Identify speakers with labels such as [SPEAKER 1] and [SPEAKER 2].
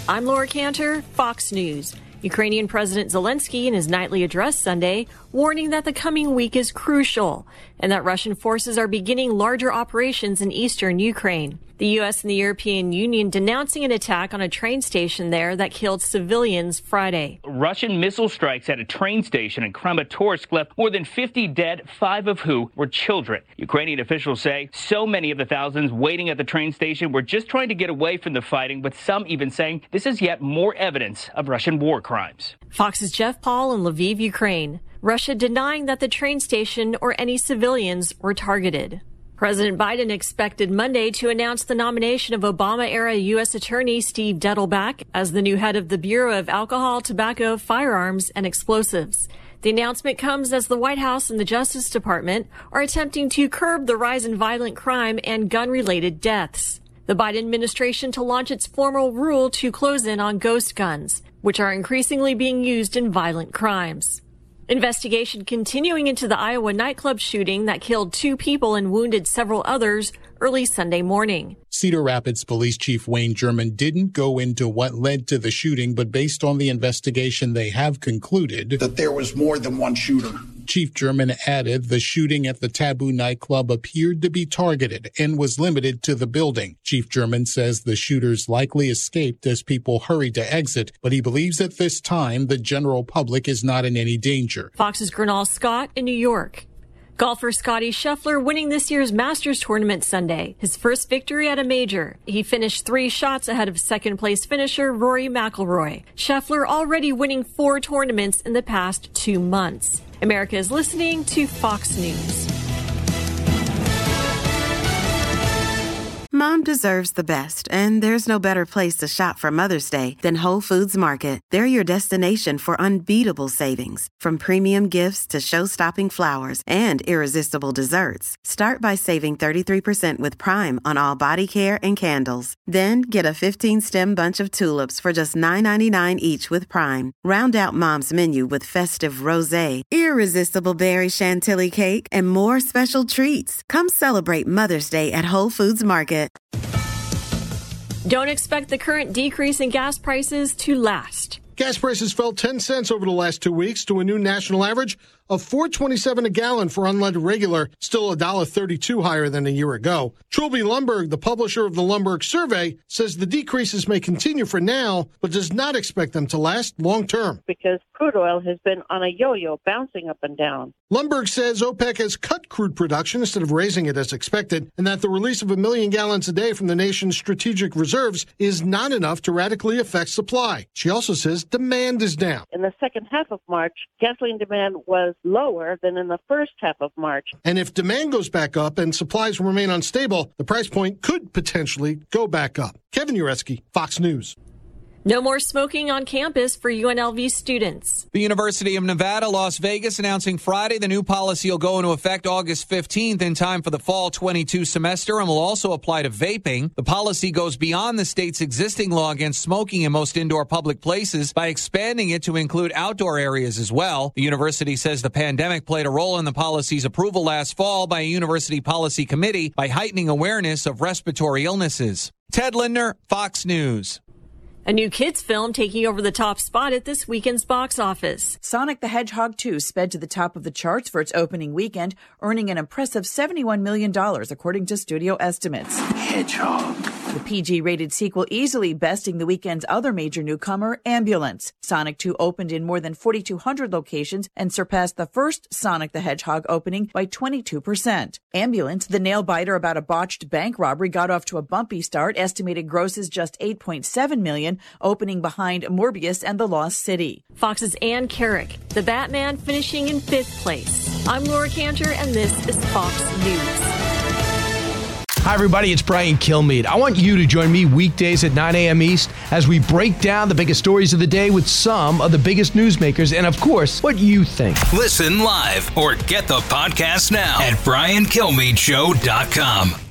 [SPEAKER 1] I'm Laura Cantor, Fox News. Ukrainian President Zelensky in his nightly address Sunday warning that the coming week is crucial and that Russian forces are beginning larger operations in eastern Ukraine. The U.S. and the European Union denouncing an attack on a train station there that killed civilians Friday.
[SPEAKER 2] Russian missile strikes at a train station in Kramatorsk left more than 50 dead, 5 of who were children. Ukrainian officials say so many of the thousands waiting at the train station were just trying to get away from the fighting, with some even saying this is yet more evidence of Russian war crimes.
[SPEAKER 1] Fox's Jeff Paul in Lviv, Ukraine. Russia denying that the train station or any civilians were targeted. President Biden expected Monday to announce the nomination of Obama-era U.S. Attorney Steve Dettelbach as the new head of the Bureau of Alcohol, Tobacco, Firearms, and Explosives. The announcement comes as the White House and the Justice Department are attempting to curb the rise in violent crime and gun-related deaths. The Biden administration to launch its formal rule to close in on ghost guns, which are increasingly being used in violent crimes. Investigation continuing into the Iowa nightclub shooting that killed 2 people and wounded several others early Sunday morning.
[SPEAKER 3] Cedar Rapids Police Chief Wayne German didn't go into what led to the shooting, but based on the investigation, they have concluded
[SPEAKER 4] that there was more than one shooter.
[SPEAKER 3] Chief German added the shooting at the Taboo nightclub appeared to be targeted and was limited to the building. Chief German says the shooters likely escaped as people hurried to exit, but he believes at this time the general public is not in any danger.
[SPEAKER 1] Fox's Gernal Scott in New York. Golfer Scottie Scheffler winning this year's Masters tournament Sunday, his first victory at a major. He finished 3 shots ahead of second-place finisher Rory McIlroy. Scheffler already winning 4 tournaments in the past 2 months. America is listening to Fox News.
[SPEAKER 5] Mom deserves the best, and there's no better place to shop for Mother's Day than Whole Foods Market. They're your destination for unbeatable savings, from premium gifts to show-stopping flowers and irresistible desserts. Start by saving 33% with Prime on all body care and candles. Then get a 15-stem bunch of tulips for just $9.99 each with Prime. Round out Mom's menu with festive rosé, irresistible berry chantilly cake, and more special treats. Come celebrate Mother's Day at Whole Foods Market.
[SPEAKER 1] Don't expect the current decrease in gas prices to last.
[SPEAKER 6] Gas prices fell 10 cents over the last 2 weeks to a new national average of $4.27 a gallon for unleaded regular, still $1.32 higher than a year ago. Trilby Lumberg, the publisher of the Lumberg Survey, says the decreases may continue for now, but does not expect them to last long term.
[SPEAKER 7] Because crude oil has been on a yo-yo, bouncing up and down.
[SPEAKER 6] Lumberg says OPEC has cut crude production instead of raising it as expected, and that the release of 1 million gallons a day from the nation's strategic reserves is not enough to radically affect supply. She also says demand is down.
[SPEAKER 7] In the second half of March, gasoline demand was lower than in the first half of March.
[SPEAKER 6] And if demand goes back up and supplies remain unstable, the price point could potentially go back up. Kevin Ureski, Fox News.
[SPEAKER 1] No more smoking on campus for UNLV students.
[SPEAKER 8] The University of Nevada, Las Vegas announcing Friday the new policy will go into effect August 15th in time for the fall 22 semester and will also apply to vaping. The policy goes beyond the state's existing law against smoking in most indoor public places by expanding it to include outdoor areas as well. The university says the pandemic played a role in the policy's approval last fall by a university policy committee by heightening awareness of respiratory illnesses. Ted Lindner, Fox News.
[SPEAKER 1] A new kids film taking over the top spot at this weekend's box office.
[SPEAKER 9] Sonic the Hedgehog 2 sped to the top of the charts for its opening weekend, earning an impressive $71 million, according to studio estimates.
[SPEAKER 4] Hedgehog.
[SPEAKER 9] The PG-rated sequel easily besting the weekend's other major newcomer, Ambulance. Sonic 2 opened in more than 4,200 locations and surpassed the first Sonic the Hedgehog opening by 22%. Ambulance, the nail-biter about a botched bank robbery, got off to a bumpy start, estimated grosses just $8.7 million, opening behind Morbius and The Lost City.
[SPEAKER 1] Fox's Ann Carrick, the Batman, finishing in 5th place. I'm Laura Cantor, and this is Fox News.
[SPEAKER 10] Hi, everybody. It's Brian Kilmeade. I want you to join me weekdays at 9 a.m. East as we break down the biggest stories of the day with some of the biggest newsmakers and, of course, what you think.
[SPEAKER 11] Listen live or get the podcast now at BrianKilmeadShow.com.